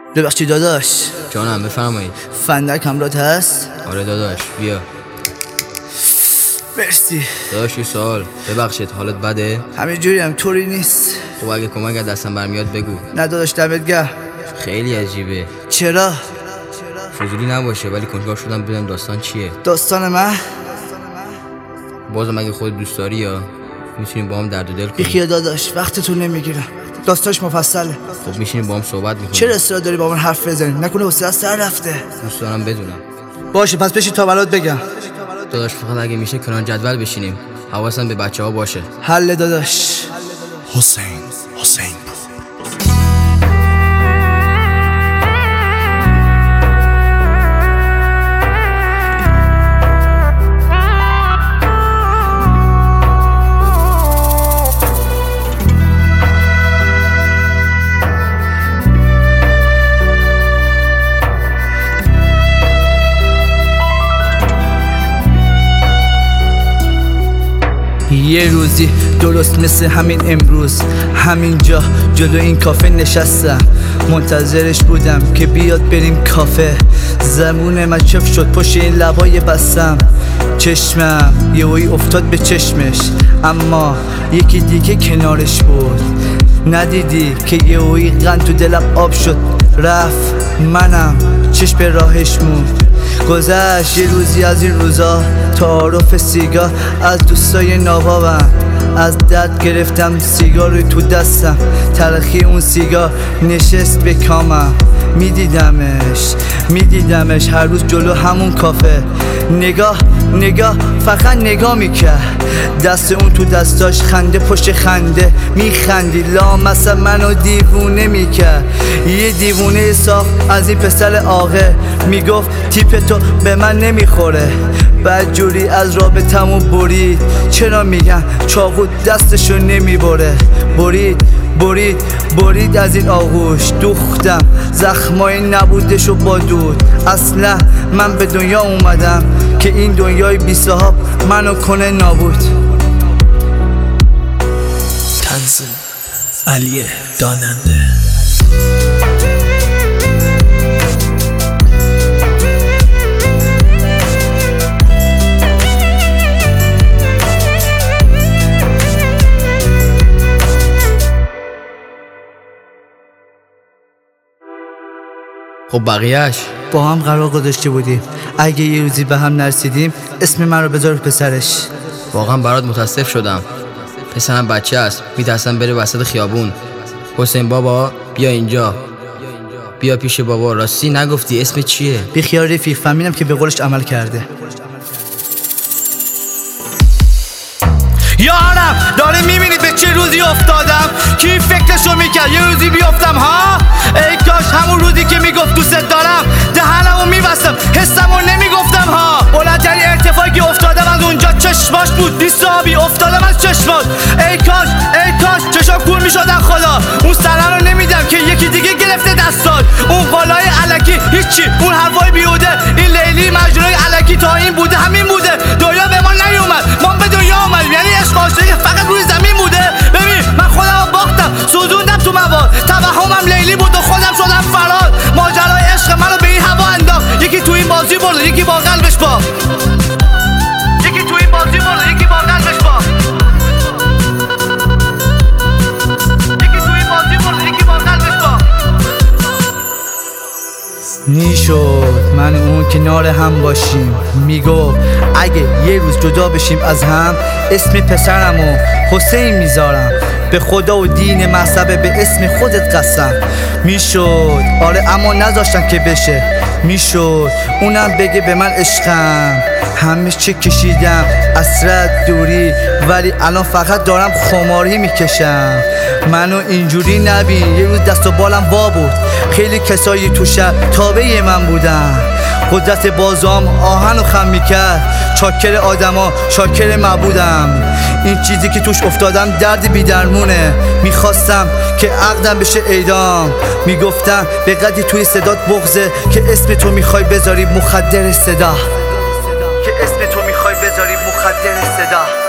ببخشید داداش. جانم بفرمایید. فندک همراهت هست؟ آره داداش بیا. مرسی داداش یه سوال، ببخشید حالت بده؟ همینجوری هم طوری نیست. خب اگه کمک از دستم برمیاد بگو. نه داداش دمت گرم. خیلی عجیبه. چرا؟ فضولی نباشه ولی کنجکاو شدم بدونم داستان چیه. داستان من؟ بازم اگه خود دوست داری یا میتونیم با هم درد و دل کنیم. بیخیال داداش وقتتون نمیگیرم، داستانش مفصله. خب میشینیم با هم صحبت میکنیم. چرا اصرار داری با من حرف بزنی؟ نکنه حوصله‌ات سر رفته؟ دوست دارم بدونم. باشه پس بشین تا برات بگم. داداش فقط اگه میشه کنار جدول بشینیم، حواسم به بچه‌ها باشه. حل داداش. حسین یه روزی درست مثل همین امروز همینجا جلو این کافه نشستم، منتظرش بودم که بیاد بریم کافه. زمون من چف شد پشت این لبای بستم، چشمم یهویی افتاد به چشمش، اما یکی دیگه کنارش بود. ندیدی که یهویی قند تو دلم آب شد رفت، منم چشم به راهش موند. گذشت یه روزی از این روزا، تعارف سیگار از دوستای نابابم. از درد گرفتم سیگار رو تو دستم، تلخی اون سیگار نشست به کامم. میدیدمش هر روز جلو همون کافه، نگاه فقط نگاه میکرد. دست اون تو دستاش، خنده پشت خنده، میخندی لامصب منو دیوونه میکرد. یه دیوونه ساخت از این پسر آقه، میگفت تیپ تو به من نمیخوره. بعد جوری از رابطمو برید، چرا میگن چاقو دستشو نمیبره. برید از این آغوش، دوختم زخمای نبودشو با دود. اصلا من به دنیا اومدم که این دنیای بی صاحب منو کنه نابود. طنز علی داننده. خب بقیهش با هم قرار گذاشته بودیم اگه یه روزی به هم نرسیدیم اسم من رو بذار پسرش. واقعا برات متاسف شدم. پسرم بچه است، میترسم بره وسط خیابون. حسین بابا بیا اینجا، بیا پیش بابا. راستی نگفتی اسم چیه؟ بیخیال رفیق، فهمیدم که به قولش عمل کرده. یارم داره میبینید به چه روزی افتادم؟ کی فکرشو میکرد یه روزی بیافتم ها؟ ای کاش همون روزی که میگفت دوست دارم دهنمو میبستم، حسمو نمیگفتم ها. بلندترین ارتفاعی که افتادم از اونجا چشماش بود، بی‌صابی افتادم از چشماش. ای کاش چشام کور میشدن خدا. اون سره رو نمیدم که یکی دیگه گرفته دستات. اون قولای الکی هیچی، اون حرفای بیهوده، این لیلی مجنونای الکی تا این بوده همین بوده. دنیا به ما نیومد، ما به دنیا اومدیم. یعنی عشق عاشقی فقط روی زمین بوده. ببین من خودم رو باختم، سوزوندم تو مواد، توهمم لیلی بود و خودم شدم فرار. ماجرای عشق منو به این هوا انداخت، یکی تو این بازی برد یکی با قلبش با، یکی تو این بازی برد یکی با قلبش با، یکی تو این بازی برد یکی با قلبش با. نیشد من اون کنار هم باشیم، میگو اگه یه روز جدا بشیم از هم اسم پسرمو حسین میذارم. به خدا و دین مذهب به اسم خودت قسم. میشد آره اما نذاشتن که بشه. میشد اونم بگه به من عشقم. همه چه کشیدم اسرت دوری، ولی الان فقط دارم خماری میکشم. منو اینجوری نبین، یه روز دست و بالم وا بود. خیلی کسایی تو شهر تابع من بودن. قدرت بازام آهن و خم میکرد، چاکر آدما شاکر معبودم. این چیزی که توش افتادم درد بیدرمونه. میخواستم که عقدم بشه اعدام. میگفتم به قدری توی صدات بغضه که اسم تو میخوای بذاری مخدر صدا، که اسم تو میخوای بذاری مخدر صدا.